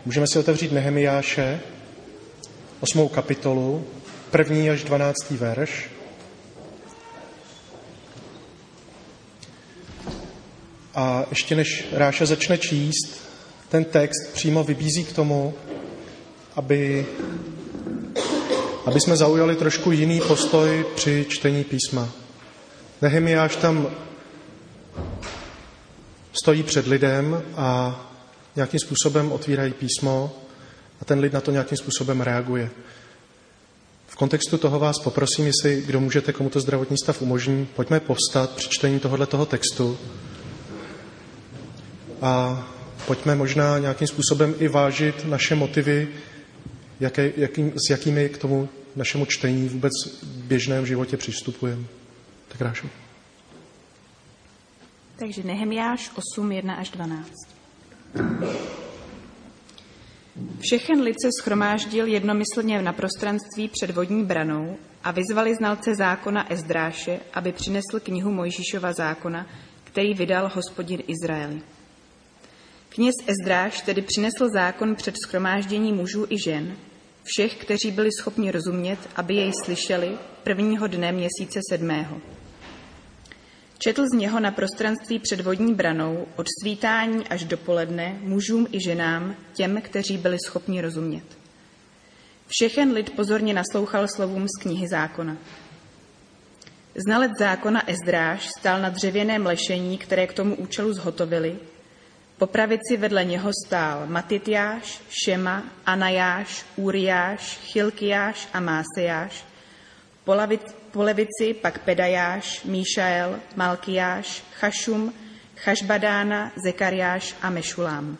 Můžeme si otevřít Nehemiáše, 8. kapitolu, 1. až 12. verš. A ještě než Ráša začne číst, ten text přímo vybízí k tomu, aby jsme zaujali trošku jiný postoj při čtení písma. Nehemiáš tam stojí před lidem a nějakým způsobem otvírají písmo a ten lid na to nějakým způsobem reaguje. V kontextu toho vás poprosím, jestli kdo můžete, komu to zdravotní stav umožní, pojďme povstat při čtení tohoto textu a pojďme možná nějakým způsobem i vážit naše motivy, s jakými k tomu našemu čtení vůbec v běžném životě přistupujeme. Tak Rášo. Takže Nehemiáš 8, 1 až 12. Všechen lid se shromáždil jednomyslně na prostranství před vodní branou a vyzvali znalce zákona Ezdráše, aby přinesl knihu Mojžíšova zákona, který vydal Hospodin Izraeli. Kněz Ezdráš tedy přinesl zákon před shromáždění mužů i žen, všech, kteří byli schopni rozumět, aby jej slyšeli prvního dne měsíce 7. Četl z něho na prostranství před vodní branou od svítání až do poledne mužům i ženám, těm, kteří byli schopni rozumět. Všechen lid pozorně naslouchal slovům z knihy zákona. Znalec zákona Ezdráš stál na dřevěném lešení, které k tomu účelu zhotovili. Po pravici vedle něho stál Matitjáš, Šema, Anajáš, Úriáš, Chilkiáš a Másejáš. Po levici pak Pedajáš, Míšael, Malkijáš, Chašum, Chašbadána, Zekariáš a Mešulám.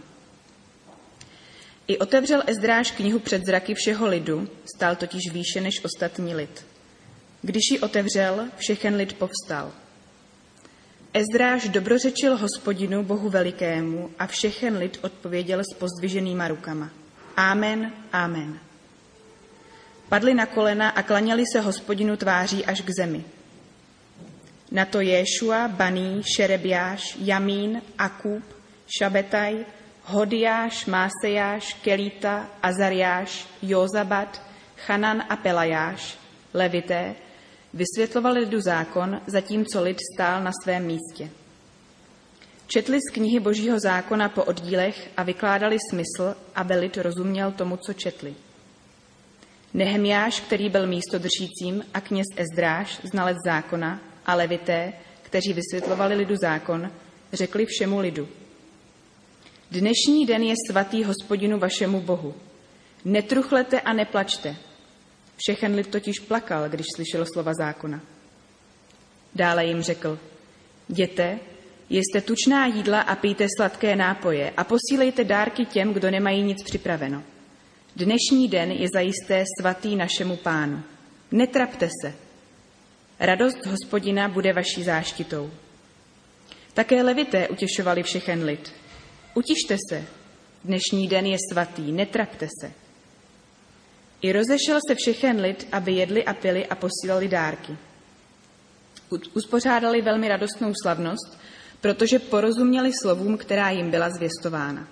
I otevřel Ezdráš knihu před zraky všeho lidu, stál totiž výše než ostatní lid. Když ji otevřel, všechen lid povstal. Ezdráš dobrořečil Hospodinu, Bohu velikému, a všechen lid odpověděl s pozdviženýma rukama. Amen, amen. Padli na kolena a klaněli se Hospodinu tváří až k zemi. Na to Jéšua, Baní, Šerebiáš, Jamín, Akub, Šabetaj, Hodiáš, Másejáš, Kelíta, Azariáš, Józabat, Chanan a Pelajáš, levité, vysvětlovali lidu zákon, zatímco lid stál na svém místě. Četli z knihy Božího zákona po oddílech a vykládali smysl, aby lid rozuměl tomu, co četli. Nehemiáš, který byl místodržícím, a kněz Ezdráš, znalec zákona, a levité, kteří vysvětlovali lidu zákon, řekli všemu lidu. Dnešní den je svatý Hospodinu vašemu Bohu. Netruchlete a neplačte. Všechen lid totiž plakal, když slyšel slova zákona. Dále jim řekl, jděte, jeste tučná jídla a pijte sladké nápoje a posílejte dárky těm, kdo nemají nic připraveno. Dnešní den je zajisté svatý našemu Pánu. Netrapte se. Radost Hospodina bude vaší záštitou. Také levité utěšovali všechen lid. Utište se. Dnešní den je svatý, netrapte se. I rozešel se všechen lid, aby jedli a pili a posílali dárky. Uspořádali velmi radostnou slavnost, protože porozuměli slovům, která jim byla zvěstována.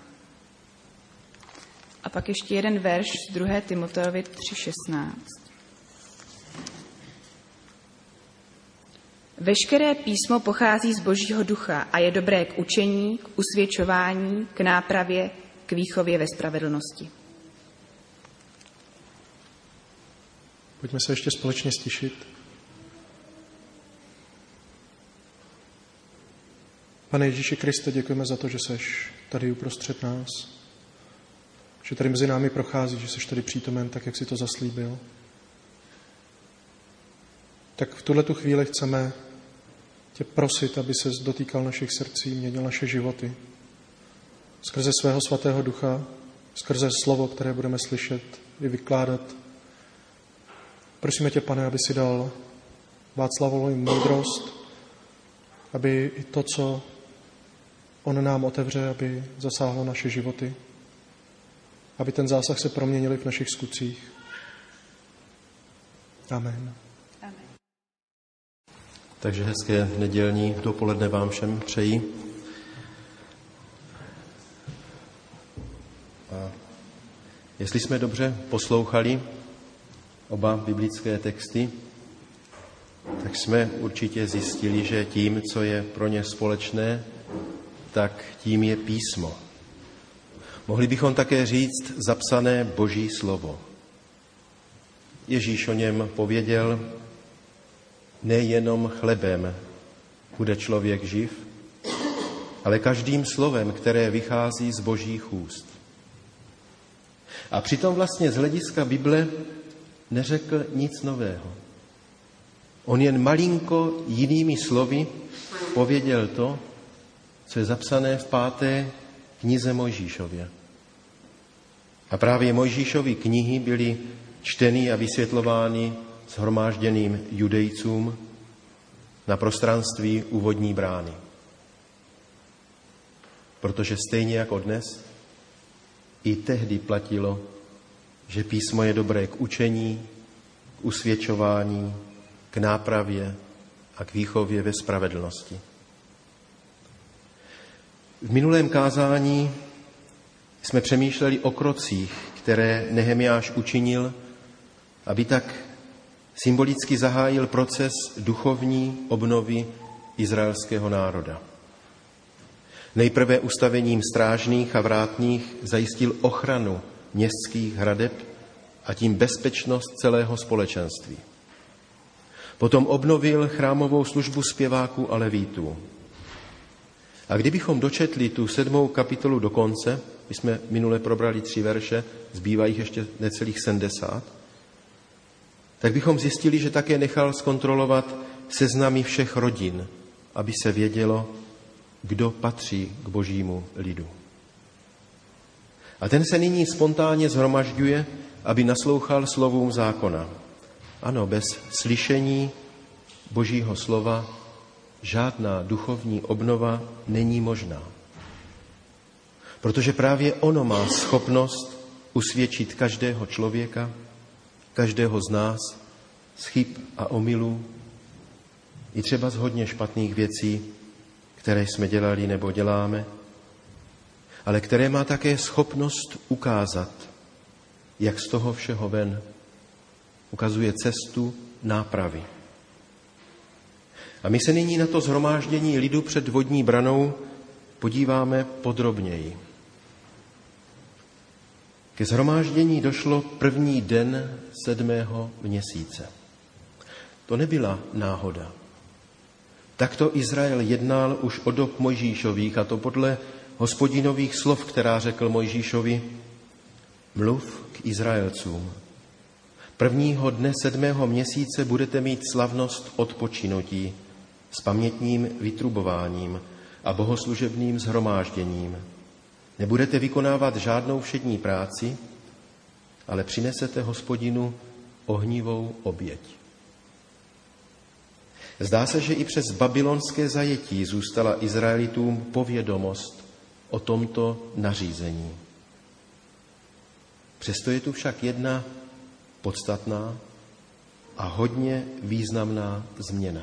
A pak ještě jeden verš z 2. Timoteovi 3:16. Veškeré písmo pochází z Božího ducha a je dobré k učení, k usvědčování, k nápravě, k výchově ve spravedlnosti. Pojďme se ještě společně stišit. Pane Ježíši Kriste, děkujeme za to, že seš tady uprostřed nás, že tady mezi námi prochází, že seš tady přítomen, tak jak jsi to zaslíbil. Tak v tuhletu chvíli chceme tě prosit, aby ses dotýkal našich srdcí, měnil naše životy. Skrze svého svatého ducha, skrze slovo, které budeme slyšet i vykládat. Prosíme tě, Pane, aby si dal Václavovi moudrost, aby i to, co on nám otevře, aby zasáhlo naše životy, aby ten zásah se proměnil v našich skutcích. Amen. Amen. Takže hezké nedělní dopoledne vám všem přeji. A Jestli jsme dobře poslouchali oba biblické texty, tak jsme určitě zjistili, že tím, co je pro ně společné, tak tím je písmo. Mohli bychom také říct zapsané Boží slovo. Ježíš o něm pověděl, nejenom chlebem bude člověk živ, ale každým slovem, které vychází z Božích úst. A přitom vlastně z hlediska Bible neřekl nic nového. On jen malinko jinými slovy pověděl to, co je zapsané v 5. knize Mojžíšově. A právě Mojžíšovy knihy byly čteny a vysvětlovány shromážděným judejcům na prostranství úvodní brány. Protože stejně jako dnes, i tehdy platilo, že písmo je dobré k učení, k usvědčování, k nápravě a k výchově ve spravedlnosti. V minulém kázání jsme přemýšleli o krocích, které Nehemiáš učinil, aby tak symbolicky zahájil proces duchovní obnovy izraelského národa. Nejprve ustavením strážných a vrátných zajistil ochranu městských hradeb a tím bezpečnost celého společenství. Potom obnovil chrámovou službu zpěváků a levítů. A kdybychom dočetli tu 7. kapitolu do konce, my jsme minule probrali 3 verše, zbývají ještě necelých 70, tak bychom zjistili, že také nechal zkontrolovat seznamy všech rodin, aby se vědělo, kdo patří k Božímu lidu. A ten se nyní spontánně shromažďuje, aby naslouchal slovům zákona. Ano, bez slyšení Božího slova žádná duchovní obnova není možná. Protože právě ono má schopnost usvědčit každého člověka, každého z nás z chyb a omylů, i třeba z hodně špatných věcí, které jsme dělali nebo děláme, ale které má také schopnost ukázat, jak z toho všeho ven. Ukazuje cestu nápravy. A my se nyní na to shromáždění lidu před vodní branou podíváme podrobněji. Ke shromáždění došlo první den 7. měsíce. To nebyla náhoda. Takto Izrael jednal už od dob Mojžíšových, a to podle Hospodinových slov, která řekl Mojžíšovi: mluv k Izraelcům. Prvního dne 7. měsíce budete mít slavnost odpočinutí s pamětním vytrubováním a bohoslužebným shromážděním. Nebudete vykonávat žádnou všední práci, ale přinesete Hospodinu ohnivou oběť. Zdá se, že i přes babylonské zajetí zůstala Izraelitům povědomost o tomto nařízení. Přesto je tu však jedna podstatná a hodně významná změna.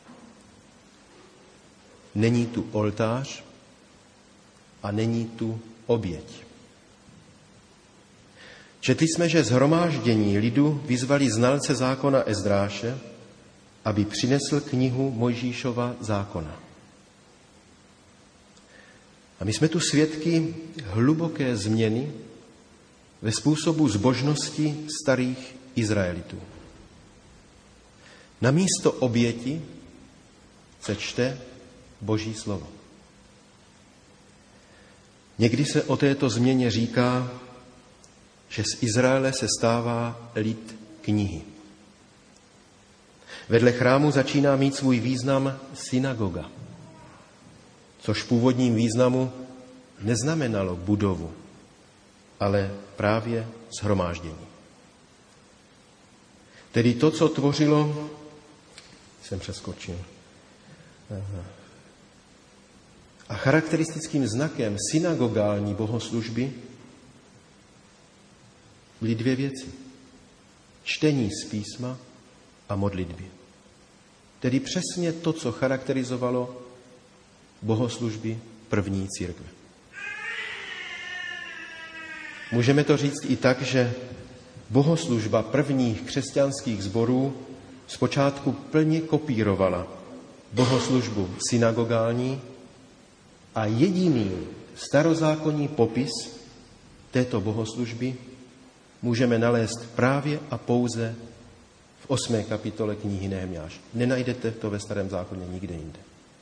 Není tu oltář a není tu oběť. Četli jsme, že shromáždění lidu vyzvali znalce zákona Ezdráše, aby přinesl knihu Mojžíšova zákona. A my jsme tu svědky hluboké změny ve způsobu zbožnosti starých Izraelitů. Na místo oběti se čte Boží slovo. Někdy se o této změně říká, že z Izraele se stává lid knihy. Vedle chrámu začíná mít svůj význam synagoga, což v původním významu neznamenalo budovu, ale právě shromáždění. Tedy to, co tvořilo, a charakteristickým znakem synagogální bohoslužby byly 2 věci. Čtení z písma a modlitby. Tedy přesně to, co charakterizovalo bohoslužby první církve. Můžeme to říct i tak, že bohoslužba prvních křesťanských sborů zpočátku plně kopírovala bohoslužbu synagogální a jediný starozákonní popis této bohoslužby můžeme nalézt právě a pouze v 8. kapitole knihy Nehemjáš. Nenajdete to ve Starém zákoně nikde jinde.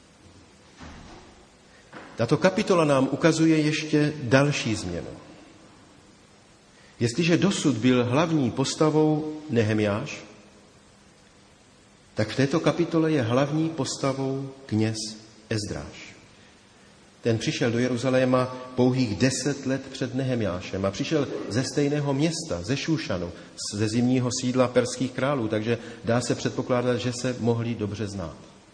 Tato kapitola nám ukazuje ještě další změnu. Jestliže dosud byl hlavní postavou Nehemjáš, tak v této kapitole je hlavní postavou kněz Ezdráš. Ten přišel do Jeruzaléma pouhých 10 let před Nehemjášem a přišel ze stejného města, ze Šúšanu, ze zimního sídla perských králů, takže dá se předpokládat, že se mohli dobře znát.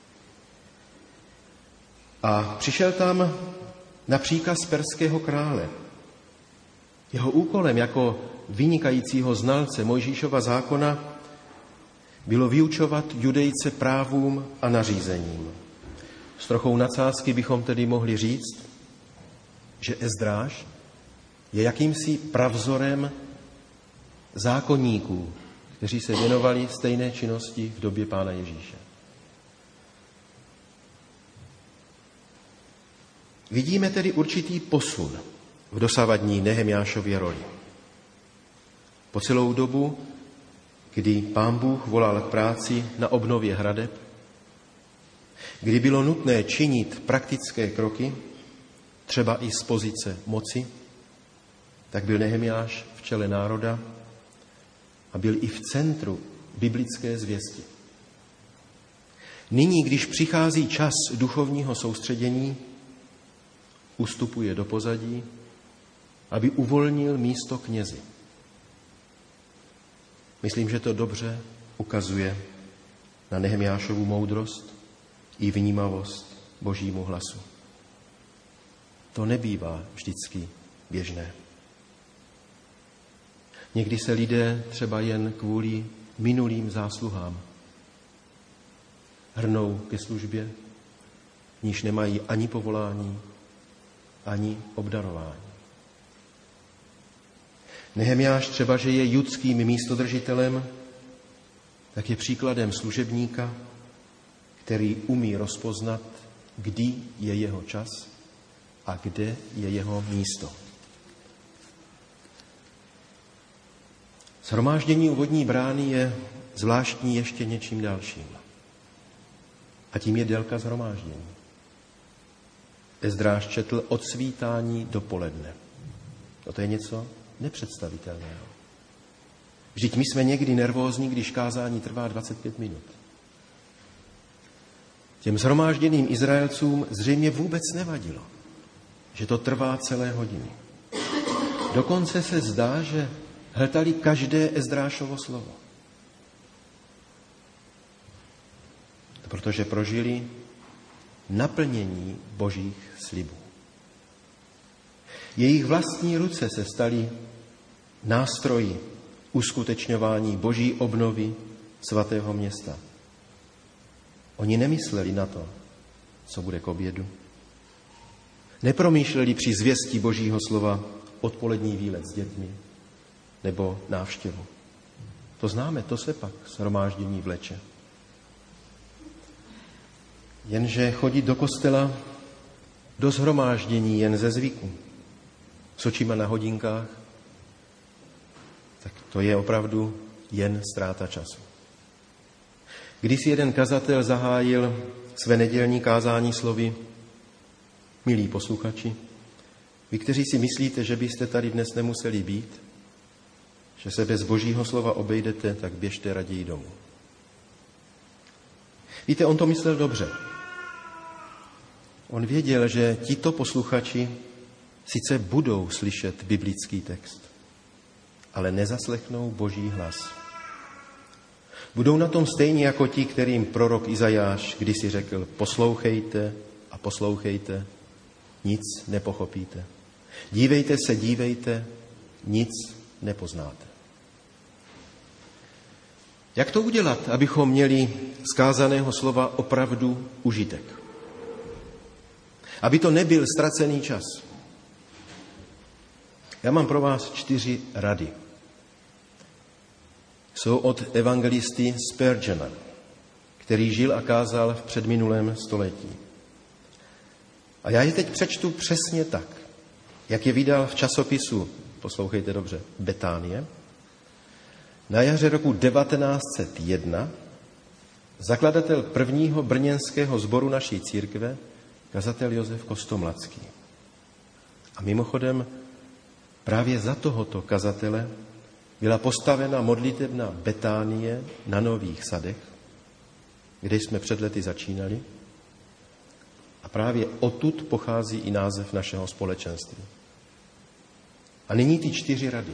A přišel tam na příkaz perského krále. Jeho úkolem jako vynikajícího znalce Mojžíšova zákona bylo vyučovat Judejce právům a nařízením. S trochou nadsázky bychom tedy mohli říct, že Ezdráš je jakýmsi pravzorem zákonníků, kteří se věnovali stejné činnosti v době Pána Ježíše. Vidíme tedy určitý posun v dosavadní Nehemjášově roli. Po celou dobu, kdy Pán Bůh volal k práci na obnově hradeb, kdy bylo nutné činit praktické kroky, třeba i z pozice moci, tak byl Nehemjáš v čele národa a byl i v centru biblické zvěsti. Nyní, když přichází čas duchovního soustředění, ustupuje do pozadí, aby uvolnil místo knězi. Myslím, že to dobře ukazuje na Nehemjášovu moudrost i vnímavost Božímu hlasu. To nebývá vždycky běžné. Někdy se lidé třeba jen kvůli minulým zásluhám hrnou ke službě, níž nemají ani povolání, ani obdarování. Nehemjáš třeba, že je judským místodržitelem, tak je příkladem služebníka, který umí rozpoznat, kdy je jeho čas a kde je jeho místo. Shromáždění u vodní brány je zvláštní ještě něčím dalším. A tím je délka shromáždění. Ezdráš četl od svítání do poledne. To je něco nepředstavitelného. Vždyť my jsme někdy nervózní, když kázání trvá 25 minut. Těm shromážděným Izraelcům zřejmě vůbec nevadilo, že to trvá celé hodiny. Dokonce se zdá, že hltali každé Ezdrášovo slovo. Protože prožili naplnění Božích slibů. Jejich vlastní ruce se staly nástroji uskutečňování Boží obnovy svatého města. Oni nemysleli na to, co bude k obědu. Nepromýšleli při zvěsti Božího slova odpolední výlet s dětmi nebo návštěvu. To známe, to se pak shromáždění vleče. Jenže chodit do kostela, do shromáždění jen ze zvyku, s očima na hodinkách, tak to je opravdu jen ztráta času. Když si jeden kazatel zahájil své nedělní kázání slovy: milí posluchači, vy, kteří si myslíte, že byste tady dnes nemuseli být, že se bez Božího slova obejdete, tak běžte raději domů. Víte, on to myslel dobře. On věděl, že tito posluchači sice budou slyšet biblický text, ale nezaslechnou Boží hlas. Budou na tom stejně jako ti, kterým prorok Izajáš kdysi řekl: poslouchejte a poslouchejte, nic nepochopíte. Dívejte se, dívejte, nic nepoznáte. Jak to udělat, abychom měli z kázaného slova opravdu užitek? Aby to nebyl ztracený čas. Já mám pro vás 4 rady. Jsou od evangelisty Spurgeona, který žil a kázal v předminulém století. A já je teď přečtu přesně tak, jak je vydal v časopisu, poslouchejte dobře, Betánie, na jaře roku 1901 zakladatel prvního brněnského sboru naší církve, kazatel Josef Kostomladský. A mimochodem, právě za tohoto kazatele byla postavena modlitebna Betánie na Nových Sadech, kde jsme před lety začínali. A právě odtud pochází i název našeho společenství. A nyní ty 4 rady.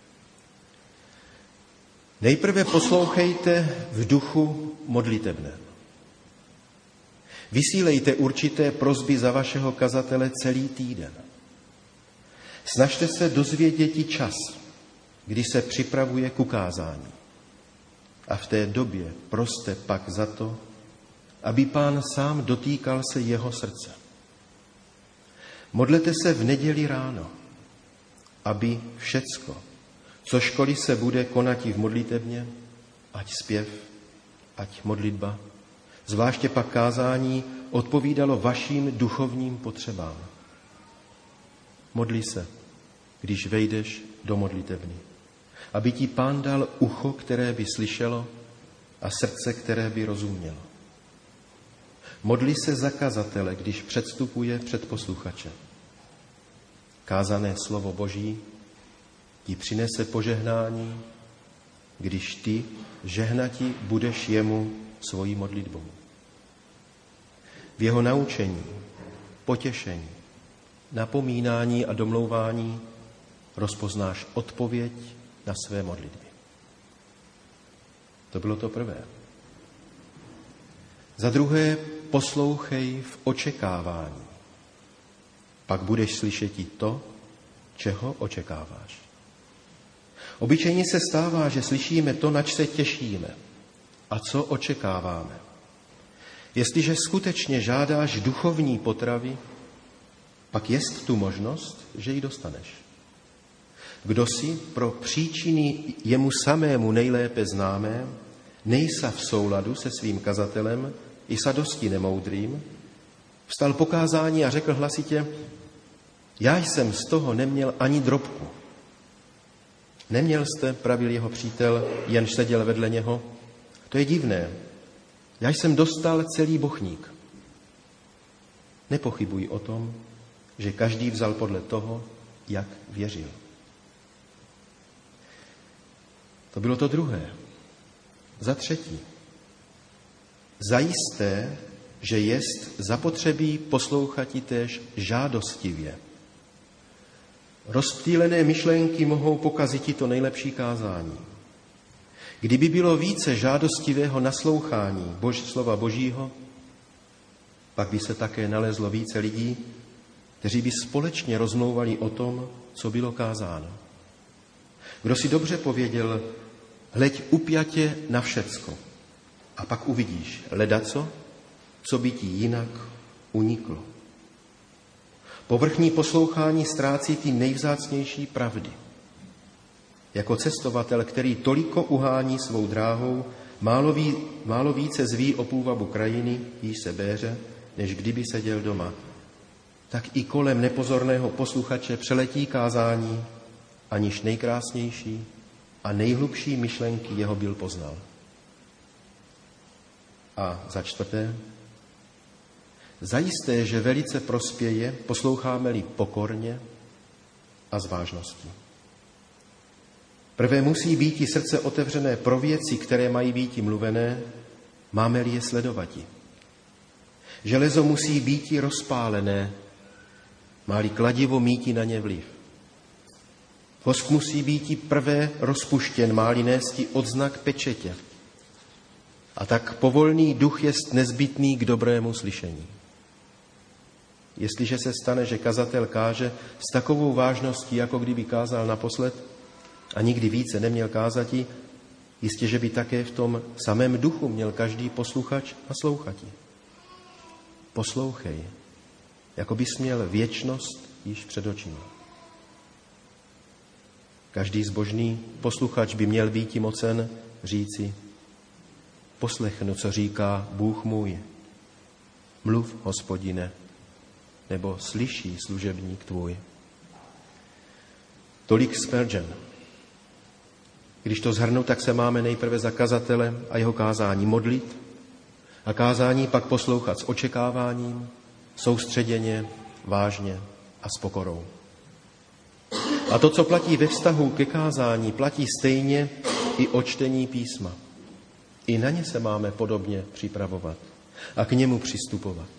Nejprve poslouchejte v duchu modlitebném. Vysílejte určité prosby za vašeho kazatele celý týden. Snažte se dozvěděti čas, kdy se připravuje k ukázání. A v té době proste pak za to, aby Pán sám dotýkal se jeho srdce. Modlete se v neděli ráno, aby všecko, co školy se bude konati v modlitebně, ať zpěv, ať modlitba, zvláště pak kázání, odpovídalo vašim duchovním potřebám. Modli se, když vejdeš do modlitebny, aby ti Pán dal ucho, které by slyšelo, a srdce, které by rozumělo. Modli se za kazatele, když předstupuje před posluchače. Kázané slovo Boží ti přinese požehnání, když ty žehnati budeš jemu svojí modlitbou. V jeho naučení, potěšení, napomínání a domlouvání rozpoznáš odpověď na své modlitby. To bylo to prvé. Za druhé, poslouchej v očekávání. Pak budeš slyšet i to, čeho očekáváš. Obyčejně se stává, že slyšíme to, nač se těšíme a co očekáváme. Jestliže skutečně žádáš duchovní potravy, pak jest tu možnost, že ji dostaneš. Kdo si pro příčiny jemu samému nejlépe známé, nejsa v souladu se svým kazatelem, i sa dosti nemoudrým, vstal po kázání a řekl hlasitě: já jsem z toho neměl ani drobku. Neměl jste, pravil jeho přítel, jenž seděl vedle něho. To je divné. Já jsem dostal celý bochník. Nepochybuj o tom, že každý vzal podle toho, jak věřil. To bylo to druhé. Za třetí. Zajisté, že jest zapotřebí poslouchati též žádostivě. Rozptýlené myšlenky mohou pokazit i to nejlepší kázání. Kdyby bylo více žádostivého naslouchání slova Božího, pak by se také nalezlo více lidí, kteří by společně rozmlouvali o tom, co bylo kázáno. Kdo si dobře pověděl, hleď upjatě na všecko a pak uvidíš ledaco, co by ti jinak uniklo. Povrchní poslouchání ztrácí ty nejvzácnější pravdy. Jako cestovatel, který toliko uhání svou dráhou, málo více zví o půvabu krajiny, jíž se béře, než kdyby seděl doma, tak i kolem nepozorného posluchače přeletí kázání, aniž nejkrásnější a nejhlubší myšlenky jeho byl poznal. A za čtvrté, zajisté, že velice prospěje, posloucháme-li pokorně a s vážností. Prvé musí být i srdce otevřené pro věci, které mají být mluvené, máme-li je sledovati. Železo musí být i rozpálené, má-li kladivo míti na ně vliv. Vosk musí být i prvé rozpuštěn, má-li nésti odznak pečetě. A tak povolný duch jest nezbytný k dobrému slyšení. Jestliže se stane, že kazatel káže s takovou vážností, jako kdyby kázal naposled a nikdy více neměl kázati, jistě, že by také v tom samém duchu měl každý posluchač naslouchati. Poslouchej, jako bys měl věčnost již před očima. Každý zbožný posluchač by měl být tím mocen říci: poslechnu, co říká Bůh můj. Mluv, Hospodine, nebo slyší služebník tvůj. Tolik Spurgeon. Když to shrnu, tak se máme nejprve za kazatele a jeho kázání modlit a kázání pak poslouchat s očekáváním, soustředěně, vážně a s pokorou. A to, co platí ve vztahu ke kázání, platí stejně i o čtení písma. I na ně se máme podobně připravovat a k němu přistupovat.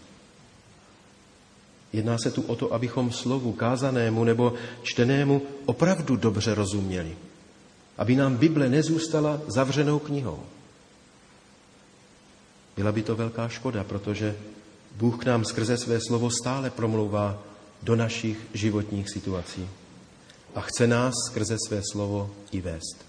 Jedná se tu o to, abychom slovu kázanému nebo čtenému opravdu dobře rozuměli. Aby nám Bible nezůstala zavřenou knihou. Byla by to velká škoda, protože Bůh k nám skrze své slovo stále promlouvá do našich životních situací. A chce nás skrze své slovo i vést.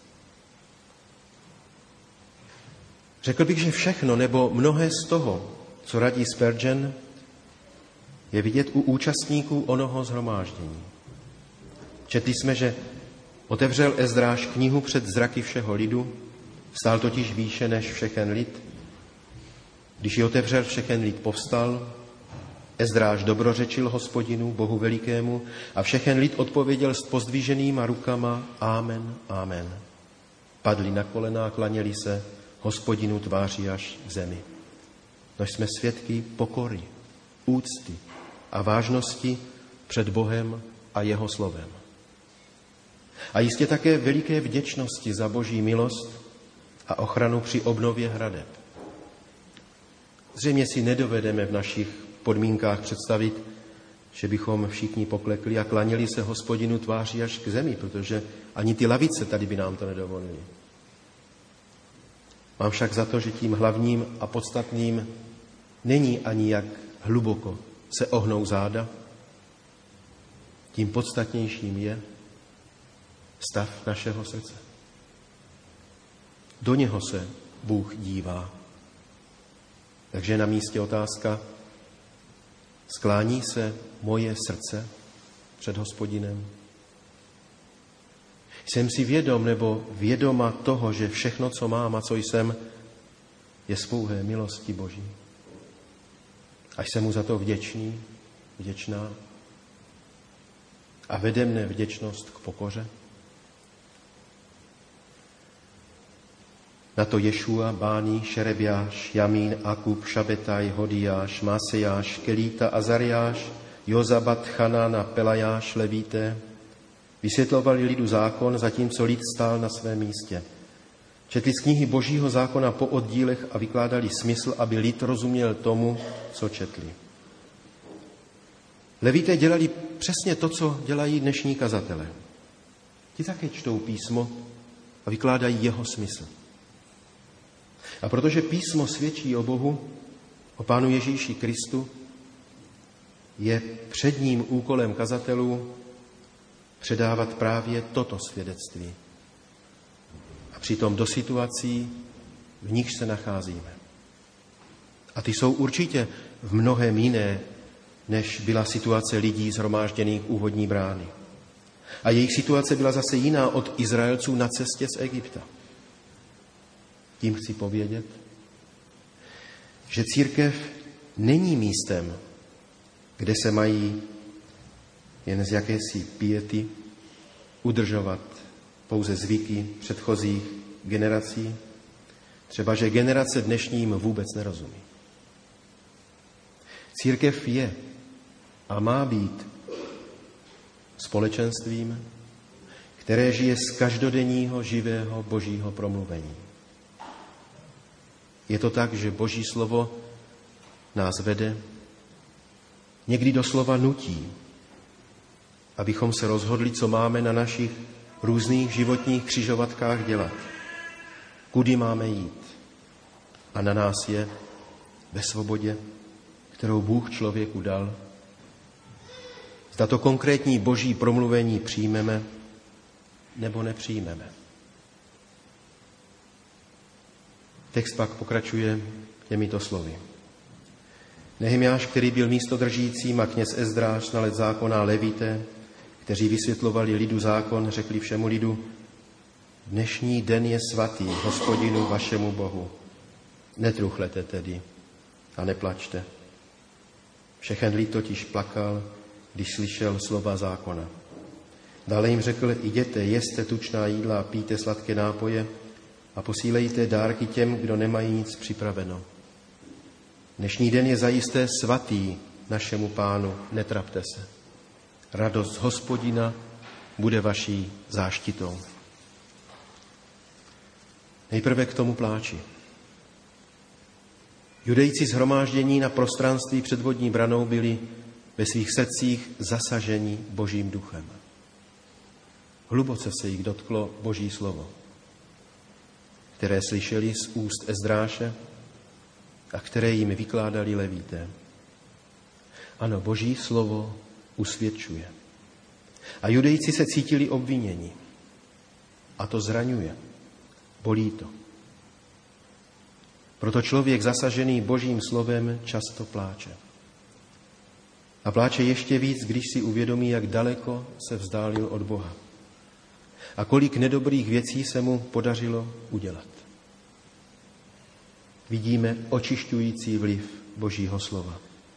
Řekl bych, že všechno nebo mnohé z toho, co radí Spurgeon, je vidět u účastníků onoho shromáždění. Četli jsme, že otevřel Ezdráš knihu před zraky všeho lidu, stál totiž výše než všechen lid. Když ji otevřel, všechen lid povstal, Ezdráš dobrořečil Hospodinu, Bohu velikému, a všechen lid odpověděl s pozdviženýma rukama: Amen, amen. Padli na kolena, klaněli se Hospodinu tváří až k zemi. Nož jsme svědky pokory, úcty a vážnosti před Bohem a jeho slovem. A jistě také veliké vděčnosti za Boží milost a ochranu při obnově hradeb. Zřejmě si nedovedeme v našich podmínkách představit, že bychom všichni poklekli a klaněli se Hospodinu tváří až k zemi, protože ani ty lavice tady by nám to nedovolily. Mám však za to, že tím hlavním a podstatným není ani jak hluboko se ohnou záda, tím podstatnějším je stav našeho srdce. Do něho se Bůh dívá. Takže je na místě otázka: sklání se moje srdce před Hospodinem? Jsem si vědom nebo vědoma toho, že všechno, co mám a co jsem, je z pouhé milosti Boží. A jsem mu za to vděčný, vděčná. A vede mne vděčnost k pokoře. Na to Ješua, Báni, Šerebiáš, Jamín, Akub, Šabetaj, Hodiáš, Masejáš, Kelíta, Azariáš, Jozabat, Chanán a Pelajáš, Levíté vysvětlovali lidu zákon, zatímco lid stál na svém místě. Četli z knihy Božího zákona po oddílech a vykládali smysl, aby lid rozuměl tomu, co četli. Levíté dělali přesně to, co dělají dnešní kazatelé. Ti také čtou písmo a vykládají jeho smysl. A protože písmo svědčí o Bohu, o Pánu Ježíši Kristu, je předním úkolem kazatelů předávat právě toto svědectví. A přitom do situací, v nichž se nacházíme. A ty jsou určitě v mnohém jiné, než byla situace lidí shromážděných u vodní brány. A jejich situace byla zase jiná od Izraelců na cestě z Egypta. Tím chci povědět, že církev není místem, kde se mají jen z jakési piety udržovat pouze zvyky předchozích generací, třeba že generace dnešním vůbec nerozumí. Církev je a má být společenstvím, které žije z každodenního živého Božího promluvení. Je to tak, že Boží slovo nás vede, někdy doslova nutí, abychom se rozhodli, co máme na našich různých životních křižovatkách dělat, kudy máme jít. A na nás je ve svobodě, kterou Bůh člověku dal. Zda to konkrétní Boží promluvení přijmeme nebo nepřijmeme. Text pak pokračuje těmito slovy. Nehemiáš, který byl místodržícím, a kněz Ezdráš, znalec zákona, Levité, kteří vysvětlovali lidu zákon, řekli všemu lidu: dnešní den je svatý Hospodinu vašemu Bohu. Netruchlete tedy a neplačte. Všechen lid totiž plakal, když slyšel slova zákona. Dále jim řekl: jděte, jeste tučná jídla a pijte sladké nápoje a posílejte dárky těm, kdo nemají nic připraveno. Dnešní den je zajisté svatý našemu Pánu, netrapte se. Radost Hospodina bude vaší záštitou. Nejprve k tomu pláči. Judejci shromáždění na prostranství před vodní branou byli ve svých srdcích zasaženi Božím duchem. Hluboce se jich dotklo Boží slovo, které slyšeli z úst Ezdráše a které jim vykládali levíté. Ano, Boží slovo usvědčuje. A Judejci se cítili obviněni. A to zraňuje. Bolí to. Proto člověk zasažený Božím slovem často pláče. A pláče ještě víc, když si uvědomí, jak daleko se vzdálil od Boha. A kolik nedobrých věcí se mu podařilo udělat. Vidíme očišťující vliv Božího slova.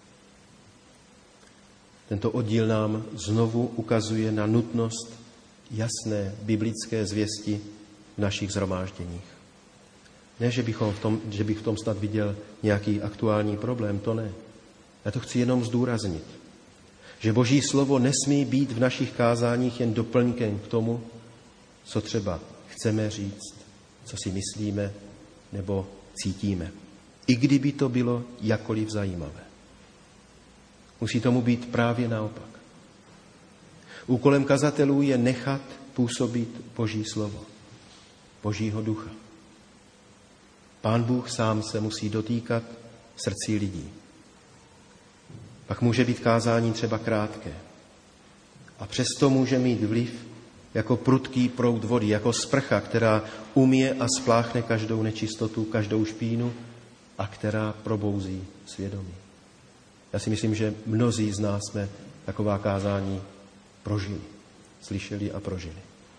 Tento oddíl nám znovu ukazuje na nutnost jasné biblické zvěsti v našich shromážděních. Ne, že bych v tom snad viděl nějaký aktuální problém, to ne. Já to chci jenom zdůraznit, že Boží slovo nesmí být v našich kázáních jen doplňkem k tomu, co třeba chceme říct, co si myslíme nebo cítíme. I kdyby to bylo jakkoliv zajímavé. Musí tomu být právě naopak. Úkolem kazatelů je nechat působit Boží slovo, Božího ducha. Pán Bůh sám se musí dotýkat srdcí lidí. Pak může být kázání třeba krátké. A přesto může mít vliv jako prudký proud vody, jako sprcha, která umije a spláchne každou nečistotu, každou špínu a která probouzí svědomí. Já si myslím, že mnozí z nás jsme taková kázání prožili, slyšeli a prožili.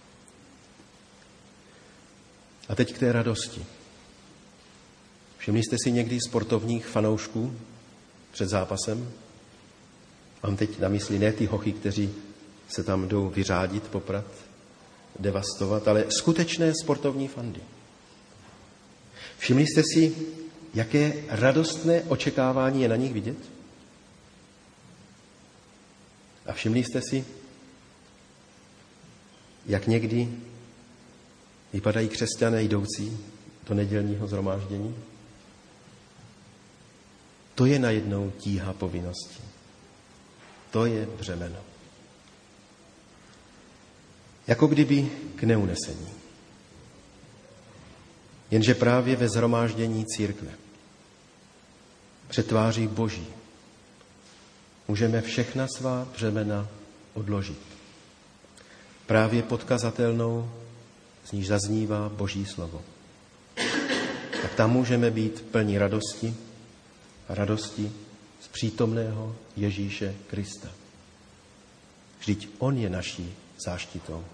A teď k té radosti. Všimli jste si někdy sportovních fanoušků před zápasem? Mám teď na mysli ne ty hochy, kteří se tam jdou vyřádit, poprat, devastovat, ale skutečné sportovní fandy. Všimli jste si, jaké radostné očekávání je na nich vidět? A všimli jste si, jak někdy vypadají křesťané jdoucí do nedělního shromáždění? To je najednou tíha povinností. To je břemeno. Jako kdyby k neunesení. Jenže právě ve shromáždění církve před tváří Boží můžeme všechna svá břemena odložit. Právě pod kazatelnou, z níž zaznívá Boží slovo. Tak tam můžeme být plní radosti a radosti z přítomného Ježíše Krista. Vždyť on je naší záštitou.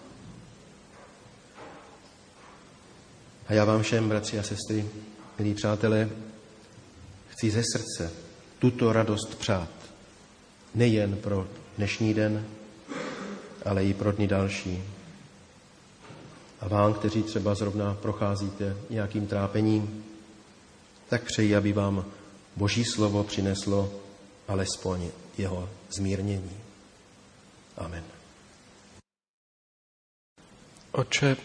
A já vám všem, bratři a sestry, milí přátelé, chci ze srdce tuto radost přát. Nejen pro dnešní den, ale i pro dny další. A vám, kteří třeba zrovna procházíte nějakým trápením, tak přeji, aby vám Boží slovo přineslo alespoň jeho zmírnění. Amen. Otče,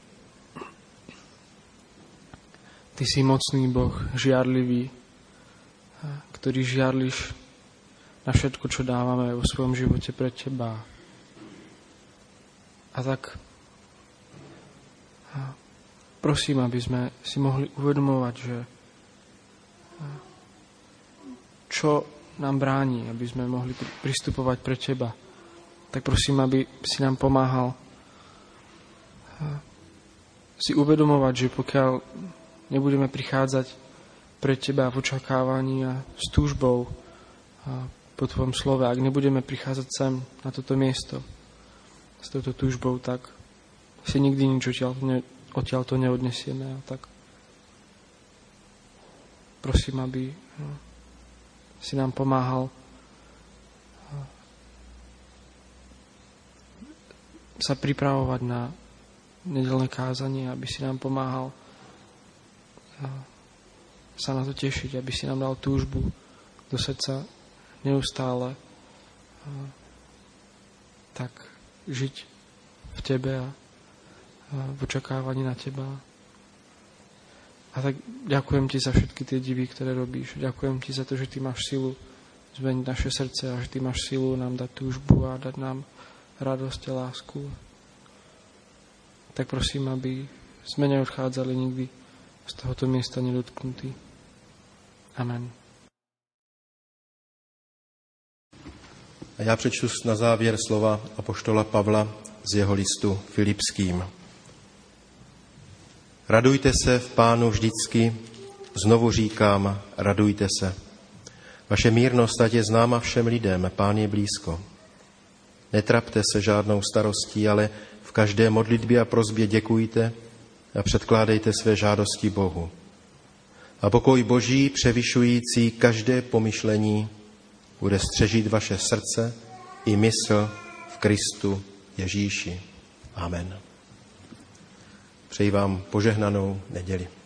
Ty si mocný Boh, žiarlivý, ktorý žiarliš na všetko, čo dávame vo svojom živote pre Teba. A tak prosím, aby sme si mohli uvedomovať, že čo nám bráni, aby sme mohli pristupovať pre Teba. Tak prosím, aby si nám pomáhal si uvedomovať, že pokiaľ nebudeme prichádzať pre Teba v očakávaní a s túžbou po Tvojom slove, ak nebudeme prichádzať sem na toto miesto, s touto túžbou, tak si nikdy nič odtiaľ to neodnesieme. A tak prosím, aby si nám pomáhal sa pripravovať na nedeľné kázanie, aby si nám pomáhal sa na to tešiť, aby si nám dal túžbu do srdca neustále tak žiť v Tebe a v očakávaní na Teba. A tak ďakujem Ti za všetky tie divy, ktoré robíš. Ďakujem Ti za to, že Ty máš silu zmeniť naše srdce a že Ty máš silu nám dať túžbu a dať nám radosť a lásku. Tak prosím, aby sme neodchádzali nikdy z tohoto miesta nedotknutí. Amen. A já přečtu na závěr slova apoštola Pavla z jeho listu Filipským. Radujte se v Pánu vždycky, znovu říkám, radujte se. Vaše mírnost ať je známa všem lidem, Pán je blízko. Netrapte se žádnou starostí, ale v každé modlitbě a prosbě děkujte a předkládejte své žádosti Bohu. A pokoj Boží, převyšující každé pomyšlení, bude střežit vaše srdce i mysl v Kristu Ježíši. Amen. Přeji vám požehnanou neděli.